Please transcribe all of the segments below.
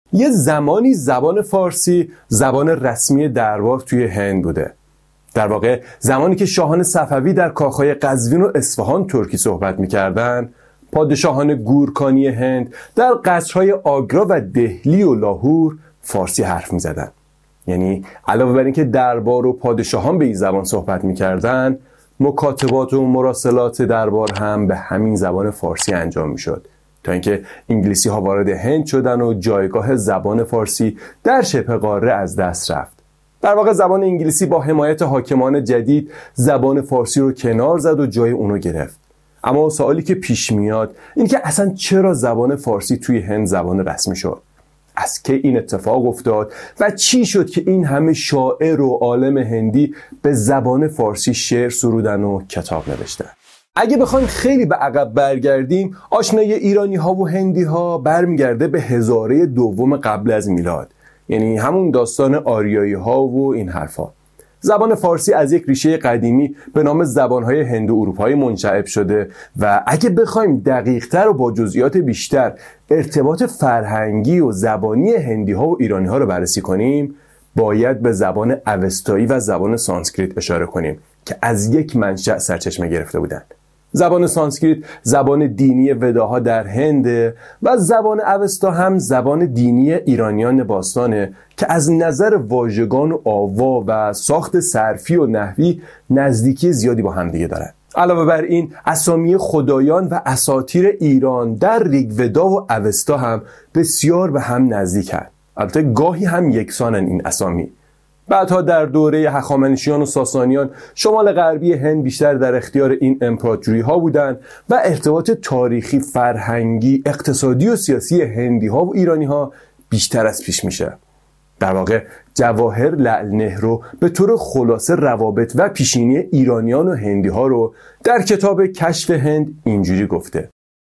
یه زمانی زبان فارسی زبان رسمی دربار توی هند بوده. در واقع زمانی که شاهان صفوی در کاخهای قزوین و اصفهان ترکی صحبت می‌کردن، پادشاهان گورکانی هند در قصرهای آگرا و دهلی و لاهور فارسی حرف می‌زدن. یعنی علاوه بر اینکه دربار و پادشاهان به این زبان صحبت می‌کردن، مکاتبات و مراسلات دربار هم به همین زبان فارسی انجام می‌شد، تا اینکه انگلیسی‌ها وارد هند شدن و جایگاه زبان فارسی در شبه قاره از دست رفت. در واقع زبان انگلیسی با حمایت حاکمان جدید زبان فارسی رو کنار زد و جای اونو گرفت. اما سوالی که پیش میاد این که اصلا چرا زبان فارسی توی هند زبان رسمی شد؟ از کی این اتفاق افتاد و چی شد که این همه شاعر و عالم هندی به زبان فارسی شعر سرودن و کتاب نوشتن؟ اگه بخوایم خیلی به عقب برگردیم، آشنایی ایرانی ها و هندی ها برمیگرده به هزاره دوم قبل از میلاد، یعنی همون داستان آریایی ها و این حرفا. زبان فارسی از یک ریشه قدیمی به نام زبانهای هند و اروپایی منشعب شده و اگه بخوایم دقیق‌تر و با جزئیات بیشتر ارتباط فرهنگی و زبانی هندی ها و ایرانی ها رو بررسی کنیم، باید به زبان اوستایی و زبان سانسکریت اشاره کنیم که از یک منشأ سرچشمه گرفته بودند. زبان سانسکریت زبان دینی وداها در هند و زبان اوستا هم زبان دینی ایرانیان باستانه که از نظر واژگان و آوا و ساخت صرفی و نحوی نزدیکی زیادی با هم دیگه دارن. علاوه بر این اسامی خدایان و اساطیر ایران در ریگودا و اوستا هم بسیار به هم نزدیکن. البته گاهی هم یکسانن این اسامی. بعدها در دوره هخامنشیان و ساسانیان شمال غربی هند بیشتر در اختیار این امپراتوری ها بودند و ارتباط تاریخی، فرهنگی، اقتصادی و سیاسی هندی ها و ایرانی ها بیشتر از پیش میشه. در واقع جواهر لعل نهرو به طور خلاصه روابط و پیشینی ایرانیان و هندی ها رو در کتاب کشف هند اینجوری گفته: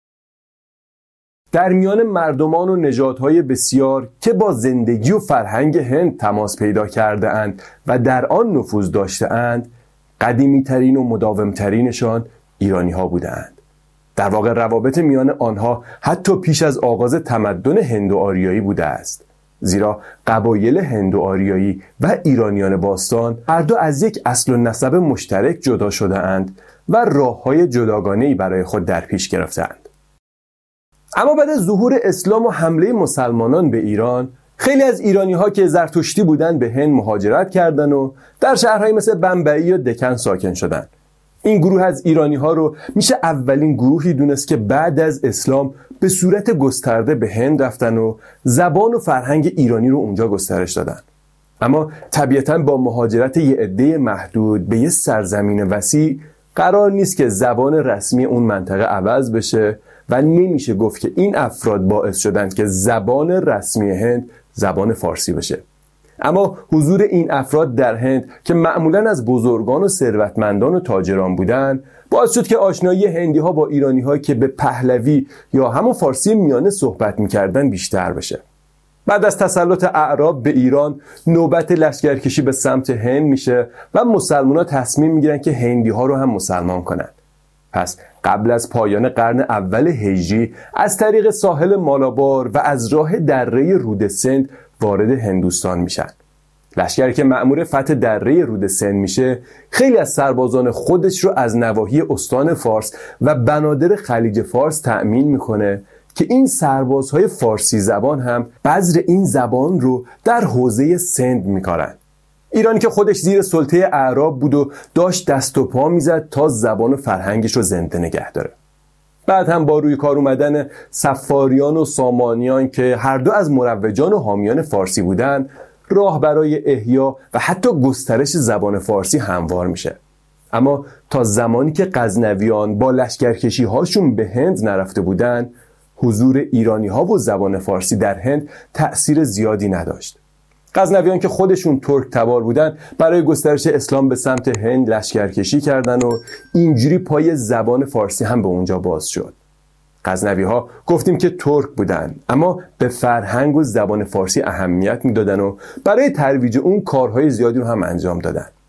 در میان مردمان و نژادهای بسیار که با زندگی و فرهنگ هند تماس پیدا کرده اند و در آن نفوذ داشته اند، قدیمی ترین و مداوم ترینشان ایرانی ها بودند. در واقع روابط میان آنها حتی پیش از آغاز تمدن هندو آریایی بوده است، زیرا قبایل هندو آریایی و ایرانیان باستان هر دو از یک اصل و نسب مشترک جدا شده اند و راه‌های جداگانه‌ای برای خود در پیش گرفتند. اما بعد از ظهور اسلام و حمله مسلمانان به ایران، خیلی از ایرانی‌ها که زرتشتی بودند به هند مهاجرت کردند و در شهرهایی مثل بمبئی و دکن ساکن شدند. این گروه از ایرانی‌ها رو میشه اولین گروهی دونست که بعد از اسلام به صورت گسترده به هند رفتن و زبان و فرهنگ ایرانی رو اونجا گسترش دادن. اما طبیعتاً با مهاجرت یه عده محدود به یه سرزمین وسیع قرار نیست که زبان رسمی اون منطقه عوض بشه و نمیشه گفت که این افراد باعث شدند که زبان رسمی هند زبان فارسی بشه. اما حضور این افراد در هند که معمولاً از بزرگان و ثروتمندان و تاجران بودند، باعث شد که آشنایی هندی ها با ایرانی ها که به پهلوی یا همون فارسی میانه صحبت میکردن بیشتر بشه. بعد از تسلط اعراب به ایران، نوبت لشکرکشی به سمت هند میشه و مسلمان ها تصمیم میگیرن که هندی ها رو هم مسلمان کنن. پس قبل از پایان قرن اول هجری از طریق ساحل مالابار و از راه دره رود سند وارد هندوستان میشن. لشکری که مأمور فتح دره رود سند میشه، خیلی از سربازان خودش رو از نواحی استان فارس و بنادر خلیج فارس تأمین میکنه که این سربازهای فارسی زبان هم بذر این زبان رو در حوزه سند میکارن. ایرانی که خودش زیر سلطه اعراب بود و داشت دست و پا میزد تا زبان و فرهنگش رو زنده نگه داره. بعد هم با روی کار اومدن صفاریان و سامانیان که هر دو از مروجان و حامیان فارسی بودن، راه برای احیا و حتی گسترش زبان فارسی هموار میشه. اما تا زمانی که غزنویان با لشکرکشی هاشون به هند نرفته بودن، حضور ایرانی ها و زبان فارسی در هند تأثیر زیادی نداشت. غزنویان که خودشون ترک تبار بودن، برای گسترش اسلام به سمت هند لشکرکشی کردن و اینجوری پای زبان فارسی هم به اونجا باز شد. غزنوی ها گفتیم که ترک بودن، اما به فرهنگ و زبان فارسی اهمیت میدادن و برای ترویج اون کارهای زیادی رو هم انجام دادن.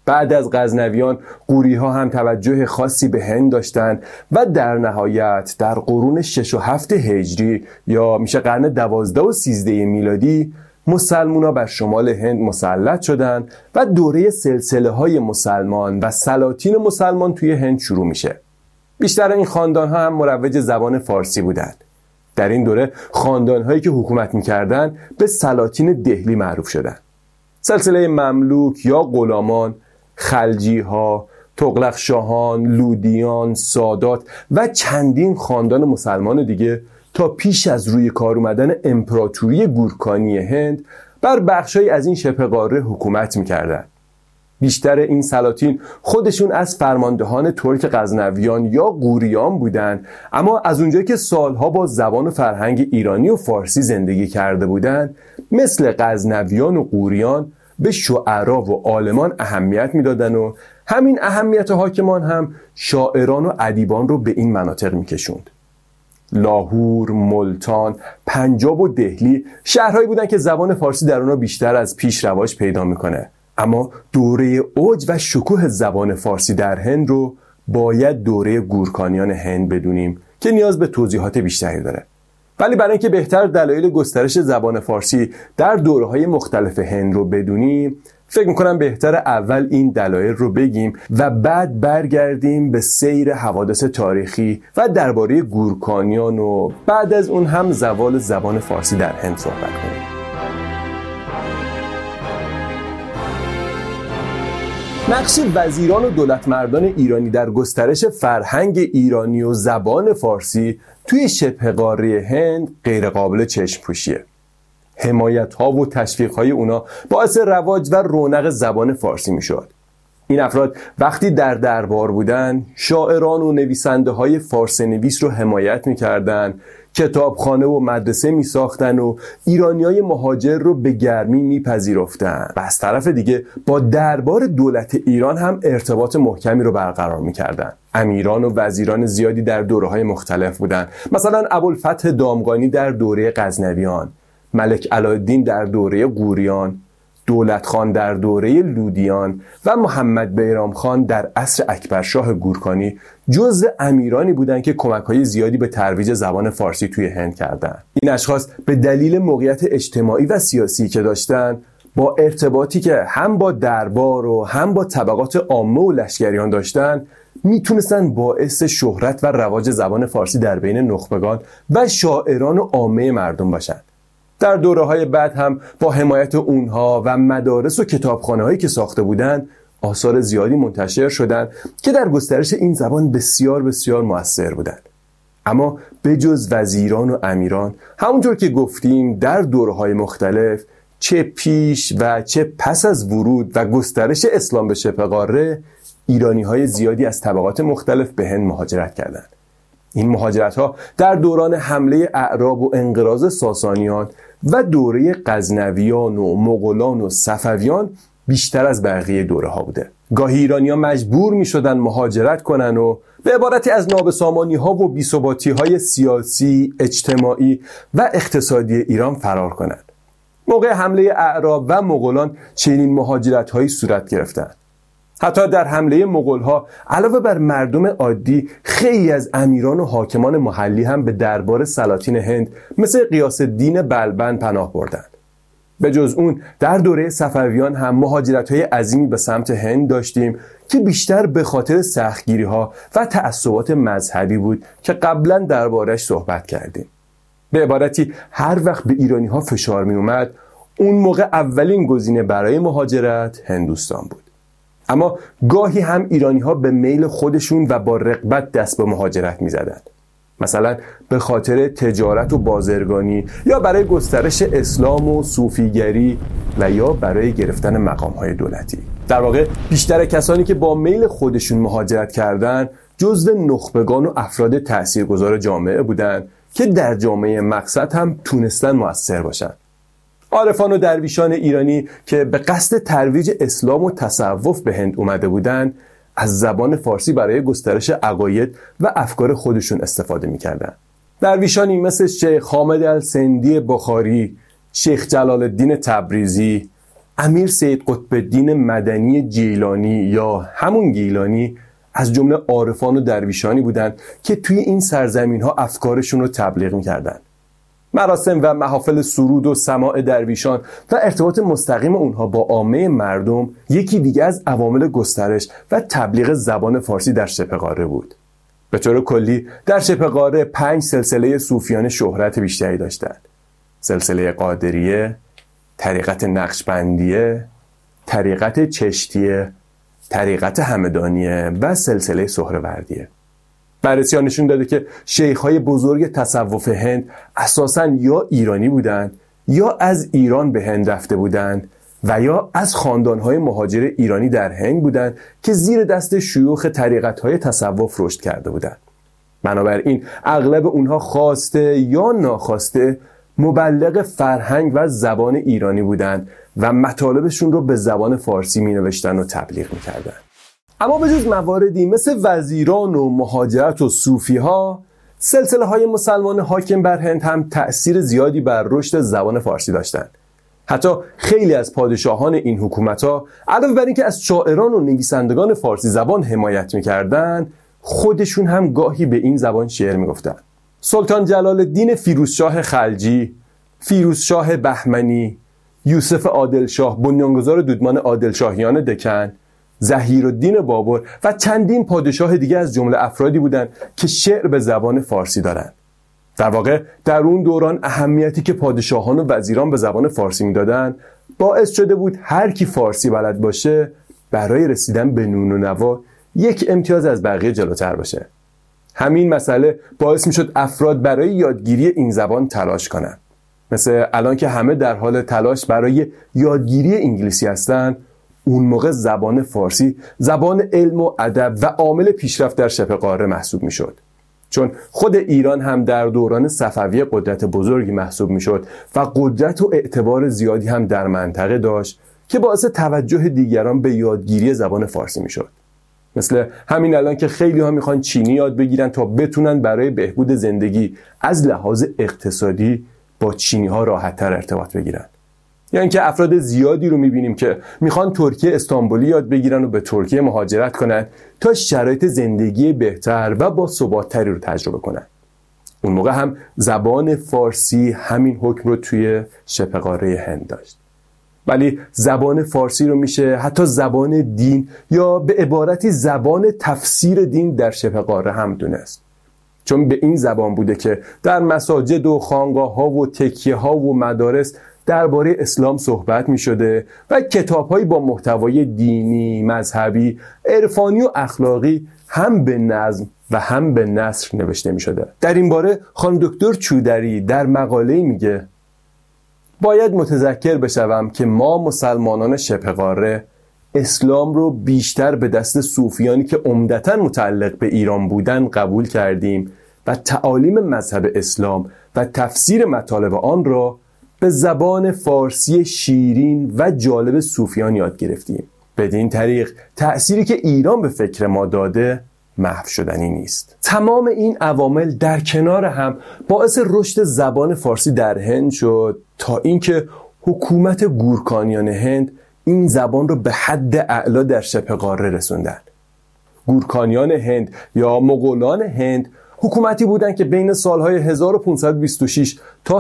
بعد از غزنویان غوری‌ها هم توجه خاصی به هند داشتند و در نهایت در قرون 6 و 7 هجری یا میشه قرن 12 و 13 میلادی مسلمان‌ها بر شمال هند مسلط شدند و دوره سلسله‌های مسلمان و سلاطین مسلمان توی هند شروع میشه. بیشتر این خاندان‌ها هم مروج زبان فارسی بودند. در این دوره خاندان‌هایی که حکومت می‌کردند به سلاطین دهلی معروف شدند. سلسله مملوک یا غلامان، خلجی‌ها، تغلق شاهان، لودیان، سادات و چندین خاندان مسلمان دیگه تا پیش از روی کار اومدن امپراتوری گورکانی هند بر بخشای از این شبه قاره حکومت می‌کردند. بیشتر این سلاطین خودشون از فرماندهان ترک غزنویان یا غوریان بودند، اما از اونجایی که سالها با زبان و فرهنگ ایرانی و فارسی زندگی کرده بودند، مثل غزنویان و غوریان به شعرا و عالمان اهمیت میدادن و همین اهمیت حاکمان هم شاعران و ادیبان رو به این مناطق میکشوند. لاهور، ملتان، پنجاب و دهلی شهرهایی بودن که زبان فارسی در اونها بیشتر از پیش رواج پیدا میکنه. اما دوره اوج و شکوه زبان فارسی در هند رو باید دوره گورکانیان هند بدونیم که نیاز به توضیحات بیشتری داره. ولی برای اینکه بهتر دلایل گسترش زبان فارسی در دوره‌های مختلف هند رو بدونیم، فکر میکنم بهتر اول این دلایل رو بگیم و بعد برگردیم به سیر حوادث تاریخی و درباره گورکانیان و بعد از اون هم زوال زبان فارسی در هند صحبت کنیم. نقش وزیران و دولتمردان ایرانی در گسترش فرهنگ ایرانی و زبان فارسی توی شبه قاره هند غیر قابل چشم پوشیه. حمایت ها و تشویق های اونا باعث رواج و رونق زبان فارسی می شد. این افراد وقتی در دربار بودن شاعران و نویسنده های فارسی نویس رو حمایت می کردن، کتابخانه و مدرسه می ساختن و ایرانی های مهاجر رو به گرمی می پذیرفتن و از طرف دیگه با دربار دولت ایران هم ارتباط محکمی رو برقرار می کردن. امیران و وزیران زیادی در دوره‌های مختلف بودن، مثلا ابوالفتح دامغانی در دوره غزنویان، ملک علالدین در دوره غوریان، دولت خان در دوره لودیان و محمد بیرام خان در عصر اکبرشاه گورکانی جزو امیرانی بودند که کمک‌های زیادی به ترویج زبان فارسی توی هند کردند. این اشخاص به دلیل موقعیت اجتماعی و سیاسی که داشتند، با ارتباطی که هم با دربار و هم با طبقات عامه و لشکریان داشتند، میتونستن باعث شهرت و رواج زبان فارسی در بین نخبگان و شاعران و عامه مردم باشند. در دوره‌های بعد هم با حمایت اونها و مدارس و کتابخانه‌هایی که ساخته بودند، آثار زیادی منتشر شدند که در گسترش این زبان بسیار بسیار مؤثر بودند. اما به جز وزیران و امیران، همونطور که گفتیم در دوره‌های مختلف چه پیش و چه پس از ورود و گسترش اسلام به شبه قاره، ایرانی‌های زیادی از طبقات مختلف به هند مهاجرت کردند. این مهاجرت‌ها در دوران حمله اعراب و انقراض ساسانیان و دوره غزنویان و مغولان و صفویان بیشتر از بقیه دوره‌ها بوده. گاهی ایرانی‌ها مجبور می‌شدن مهاجرت کنن و به عبارتی از نابسامانی‌ها و بی‌ثباتی‌های سیاسی، اجتماعی و اقتصادی ایران فرار کنند. موقع حمله اعراب و مغولان چنین مهاجرت‌هایی صورت گرفتند. حتی در حمله مغول‌ها علاوه بر مردم عادی، خیلی از امیران و حاکمان محلی هم به دربار سلاطین هند مثل غیاث الدین بلبن پناه بردند. به جز اون در دوره صفویان هم مهاجرت‌های عظیمی به سمت هند داشتیم که بیشتر به خاطر سختگیری‌ها و تعصبات مذهبی بود که قبلا دربارش صحبت کردیم. به عبارتی هر وقت به ایرانی‌ها فشار می اومد، اون موقع اولین گزینه برای مهاجرت هندوستان بود. اما گاهی هم ایرانی‌ها به میل خودشون و با رغبت دست به مهاجرت می‌زدند. مثلا به خاطر تجارت و بازرگانی یا برای گسترش اسلام و صوفیگری و یا برای گرفتن مقام‌های دولتی. در واقع بیشتر کسانی که با میل خودشون مهاجرت کردند جزو نخبگان و افراد تاثیرگذار جامعه بودند که در جامعه مقصد هم تونستن مؤثر باشند. عارفان و درویشان ایرانی که به قصد ترویج اسلام و تصوف به هند اومده بودند، از زبان فارسی برای گسترش عقاید و افکار خودشون استفاده می‌کردند. درویشانی مثل شیخ حامد السندی بخاری، شیخ جلال الدین تبریزی، امیر سید قطب الدین مدنی جیلانی یا همون گیلانی از جمله عارفان و درویشانی بودند که توی این سرزمین ها افکارشون رو تبلیغ می‌کردند. مراسم و محافل سرود و سماع درویشان و ارتباط مستقیم اونها با عامه مردم یکی دیگه از عوامل گسترش و تبلیغ زبان فارسی در شبه قاره بود. به طور کلی در شبه قاره 5 سلسله صوفیانه شهرت بیشتری داشتند: سلسله قادریه، طریقت نقشبندیه، طریقت چشتیه، طریقت همدانیه و سلسله سهروردیه. بررسی‌ها نشون داده که شیخ‌های بزرگ تصوف هند اساساً یا ایرانی بودند یا از ایران به هند رفته بودند و یا از خاندان‌های مهاجر ایرانی در هند بودند که زیر دست شیوخ طریقت‌های تصوف رشد کرده بودند. بنابراین اغلب اونها خواسته یا ناخواسته مبلغ فرهنگ و زبان ایرانی بودند و مطالبشون رو به زبان فارسی می‌نوشتن و تبلیغ می‌کردند. اما به جز مواردی مثل وزیران و مهاجرت و صوفی‌ها، سلسله‌های مسلمان حاکم بر هند هم تأثیر زیادی بر رشد زبان فارسی داشتند. حتی خیلی از پادشاهان این حکومت‌ها علاوه بر اینکه از شاعران و نویسندگان فارسی زبان حمایت می‌کردند، خودشون هم گاهی به این زبان شعر می‌گفتند. سلطان جلال الدین فیروزشاه خلجی، فیروزشاه بهمنی، یوسف عادلشاه بنیانگذار دودمان عادلشاهیان دکن، ظهیرالدین بابر و چندین پادشاه دیگه از جمله افرادی بودند که شعر به زبان فارسی دارند. در واقع در اون دوران اهمیتی که پادشاهان و وزیران به زبان فارسی میدادن باعث شده بود هر کی فارسی بلد باشه برای رسیدن به نون و نوا یک امتیاز از بقیه جلوتر باشه. همین مسئله باعث میشد افراد برای یادگیری این زبان تلاش کنند. مثل الان که همه در حال تلاش برای یادگیری انگلیسی هستند، اون موقع زبان فارسی زبان علم و ادب و عامل پیشرفت در شبه قاره محسوب میشد. چون خود ایران هم در دوران صفوی قدرت بزرگی محسوب میشد و قدرت و اعتبار زیادی هم در منطقه داشت که باعث توجه دیگران به یادگیری زبان فارسی میشد. مثل همین الان که خیلی ها میخوان چینی یاد بگیرن تا بتونن برای بهبود زندگی از لحاظ اقتصادی با چینی ها راحت تر ارتباط بگیرن. یا اینکه افراد زیادی رو میبینیم که میخوان ترکی استانبولی یاد بگیرن و به ترکیه مهاجرت کنن تا شرایط زندگی بهتر و با ثبات‌تری رو تجربه کنن. اون موقع هم زبان فارسی همین حکم رو توی شبه قاره هند داشت. ولی زبان فارسی رو میشه حتی زبان دین یا به عبارتی زبان تفسیر دین در شبه قاره هم دونست. چون به این زبان بوده که در مساجد و خانقاه ها و تکیه ها و مدارس درباره اسلام صحبت می شده و کتاب هایی با محتوای دینی، مذهبی، عرفانی و اخلاقی هم به نظم و هم به نثر نوشته می شده. در این باره خانم دکتر چودری در مقاله‌ای میگه: باید متذکر بشوم که ما مسلمانان شبه قاره اسلام رو بیشتر به دست صوفیانی که عمدتاً متعلق به ایران بودن قبول کردیم و تعالیم مذهب اسلام و تفسیر مطالب آن را به زبان فارسی شیرین و جالب صوفیان یاد گرفتیم. بدین طریق تأثیری که ایران به فکر ما داده محو شدنی نیست. تمام این عوامل در کنار هم باعث رشد زبان فارسی در هند شد تا اینکه حکومت گورکانیان هند این زبان رو به حد اعلا در شبه قاره رسوندن. گورکانیان هند یا مغولان هند حکومتی بودند که بین سالهای 1526 تا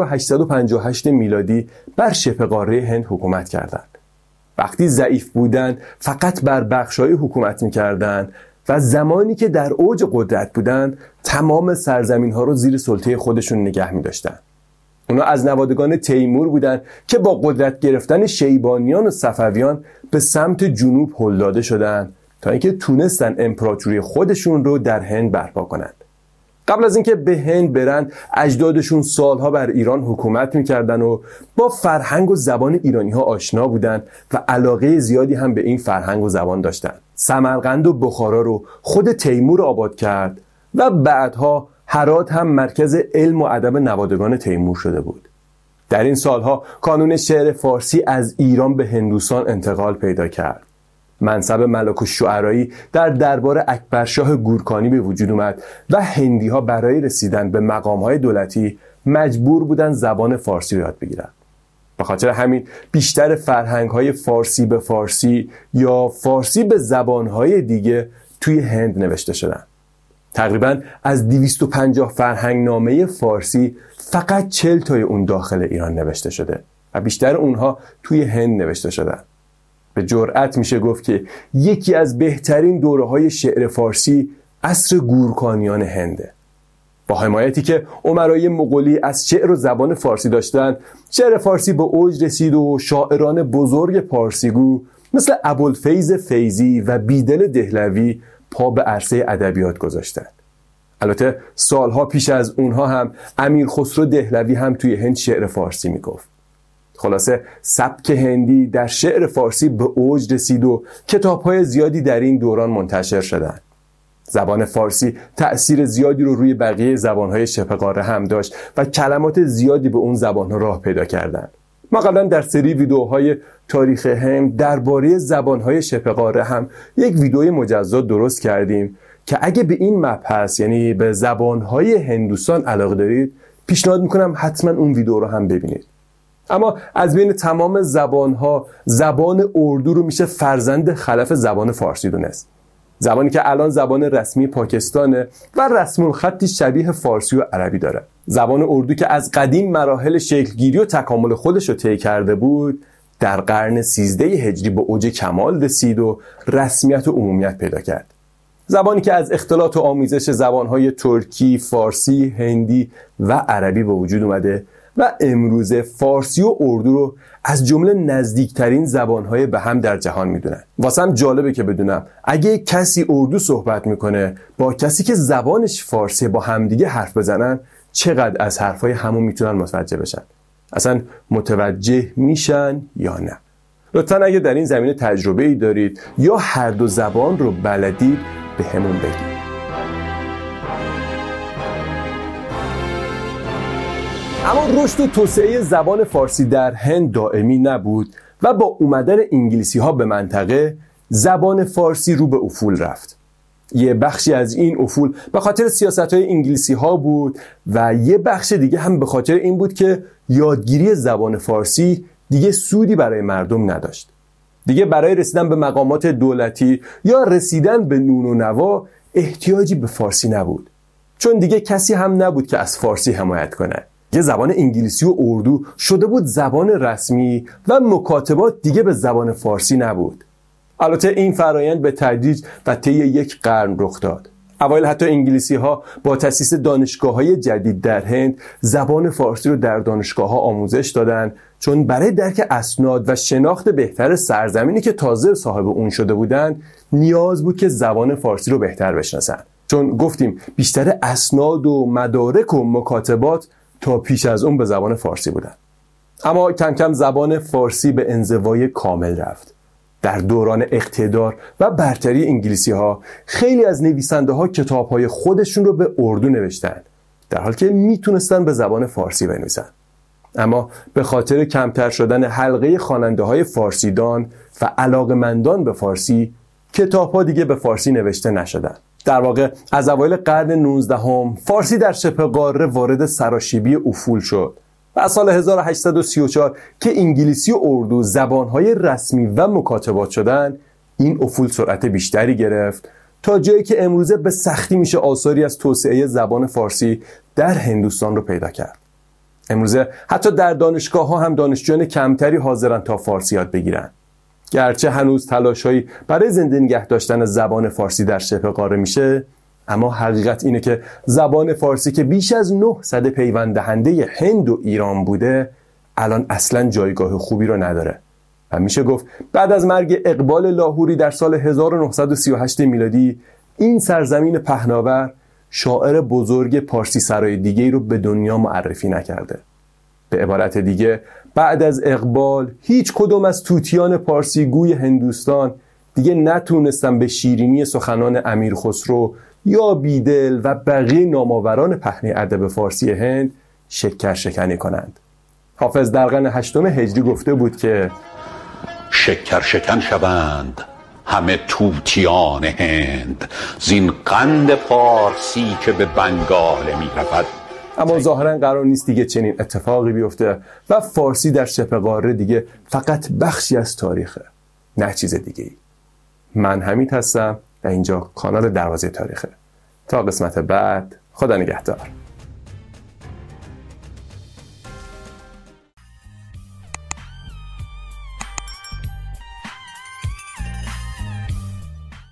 1858 میلادی بر شبه قاره هند حکومت کردند. وقتی ضعیف بودند فقط بر بخش‌های حکومت می‌کردند و زمانی که در اوج قدرت بودند تمام سرزمین‌ها رو زیر سلطه خودشون نگه می‌داشتند. اونا از نوادگان تیمور بودند که با قدرت گرفتن شیبانیان و صفویان به سمت جنوب هل داده شدند تا اینکه تونستن امپراتوری خودشون رو در هند برپا کنند. قبل از اینکه به هند برند اجدادشون سالها بر ایران حکومت میکردن و با فرهنگ و زبان ایرانی‌ها آشنا بودند و علاقه زیادی هم به این فرهنگ و زبان داشتند. سمرقند و بخارا رو خود تیمور آباد کرد و بعدها هرات هم مرکز علم و ادب نوادگان تیمور شده بود. در این سالها کانون شعر فارسی از ایران به هندوستان انتقال پیدا کرد. منصب ملک الشعرایی در دربار اکبرشاه گورکانی به وجود اومد و هندی‌ها برای رسیدن به مقام‌های دولتی مجبور بودن زبان فارسی رو یاد بگیرن. به خاطر همین بیشتر فرهنگ‌های فارسی به فارسی یا فارسی به زبان‌های دیگه توی هند نوشته شدن. تقریباً از 250 فرهنگنامه فارسی فقط 40 تای اون داخل ایران نوشته شده و بیشتر اونها توی هند نوشته شدن. به جرئت میشه گفت که یکی از بهترین دوره‌های شعر فارسی عصر گورکانیان هنده. با حمایتی که امرای مغولی از شعر و زبان فارسی داشتن، شعر فارسی به اوج رسید و شاعران بزرگ پارسیگو مثل ابوالفیض فیضی و بیدل دهلوی پا به عرصه ادبیات گذاشتند. البته سالها پیش از اونها هم امیر خسرو دهلوی هم توی هند شعر فارسی میگفت. خلاصه سبک هندی در شعر فارسی به اوج رسید و کتاب‌های زیادی در این دوران منتشر شدند. زبان فارسی تأثیر زیادی رو روی بقیه زبان‌های شبه قاره هم داشت و کلمات زیادی به اون زبان‌ها راه پیدا کردند. ما قبلا در سری ویدیوهای تاریخ هند درباره زبان‌های شبه قاره هم یک ویدیوی مجزا درست کردیم که اگه به این مبحث یعنی به زبان‌های هندوستان علاقه دارید پیشنهاد می‌کنم حتما اون ویدیو رو هم ببینید. اما از بین تمام زبان‌ها زبان اردو رو میشه فرزند خلف زبان فارسی دونست. زبانی که الان زبان رسمی پاکستانه و رسم الخطی شبیه فارسی و عربی داره. زبان اردو که از قدیم مراحل شکلگیری و تکامل خودش رو طی کرده بود، در قرن 13 هجری به اوج کمال رسید و رسمیت و عمومیت پیدا کرد. زبانی که از اختلاط و آمیزش زبانهای ترکی، فارسی، هندی و عربی به وجود اومده و امروز فارسی و اردو رو از جمله نزدیکترین زبانهای به هم در جهان میدونن. واسم جالبه که بدونم اگه کسی اردو صحبت میکنه با کسی که زبانش فارسی با همدیگه حرف بزنن چقدر از حرفای همون میتونن متوجه بشن. اصلا متوجه میشن یا نه؟ لطفاً اگه در این زمینه تجربه ای دارید یا هر دو زبان رو بلدید به همون بگید. اما رشد و توسعه زبان فارسی در هند دائمی نبود و با اومدن انگلیسی ها به منطقه زبان فارسی رو به افول رفت. یه بخشی از این افول به خاطر سیاست‌های انگلیسی ها بود و یه بخش دیگه هم به خاطر این بود که یادگیری زبان فارسی دیگه سودی برای مردم نداشت. دیگه برای رسیدن به مقامات دولتی یا رسیدن به نون و نوا احتیاجی به فارسی نبود، چون دیگه کسی هم نبود که از فارسی حمایت کنه. یه زبان انگلیسی و اردو شده بود زبان رسمی و مکاتبات دیگه به زبان فارسی نبود. البته این فرایند به تدریج و طی یک قرن رخ داد. اوایل حتی انگلیسی ها با تأسیس دانشگاه‌های جدید در هند زبان فارسی رو در دانشگاه‌ها آموزش دادن، چون برای درک اسناد و شناخت بهتر سرزمینی که تازه صاحب اون شده بودن نیاز بود که زبان فارسی رو بهتر بشناسن. چون گفتیم بیشتر اسناد و مدارک و مکاتبات تا پیش از اون به زبان فارسی بودن. اما کم کم زبان فارسی به انزوای کامل رفت. در دوران اقتدار و برتری انگلیسی ها خیلی از نویسنده ها کتاب های خودشون رو به اردو نوشتن، در حالی که میتونستن به زبان فارسی بنویسن. اما به خاطر کمتر شدن حلقه خواننده های فارسیدان و علاقمندان به فارسی کتاب ها دیگه به فارسی نوشته نشدن. در واقع از اوایل قرن 19 فارسی در شبه قاره وارد سراشیبی افول شد و از سال 1834 که انگلیسی و اردو زبانهای رسمی و مکاتبات شدن این افول سرعت بیشتری گرفت تا جایی که امروزه به سختی میشه آثاری از توسعه زبان فارسی در هندوستان رو پیدا کرد. امروزه حتی در دانشگاه ها هم دانشجویان کمتری حاضرن تا فارسی یاد بگیرن. گرچه هنوز تلاش‌هایی برای زنده نگه داشتن زبان فارسی در شبه قاره میشه، اما حقیقت اینه که زبان فارسی که بیش از 900 پیوند دهنده هند و ایران بوده الان اصلا جایگاه خوبی رو نداره و میشه گفت بعد از مرگ اقبال لاهوری در سال 1938 میلادی این سرزمین پهناور شاعر بزرگ پارسی سرای دیگه‌ای رو به دنیا معرفی نکرده. به عبارت دیگه بعد از اقبال هیچ کدوم از توتیان پارسی گوی هندوستان دیگه نتونستن به شیرینی سخنان امیر خسرو یا بیدل و بقیه نامآوران پهنه ادب فارسی هند شکر شکنی کنند. حافظ در قرن 8 هجری گفته بود که شکر شکن شوند همه توتیان هند، زین قند پارسی که به بنگال می رود اما ظاهرا قرار نیست دیگه چنین اتفاقی بیفته و فارسی در شبه قاره دیگه فقط بخشی از تاریخه، نه چیز دیگه ای. من حمید هستم و اینجا کانال دروازه تاریخه. تا قسمت بعد، خدا نگهدار.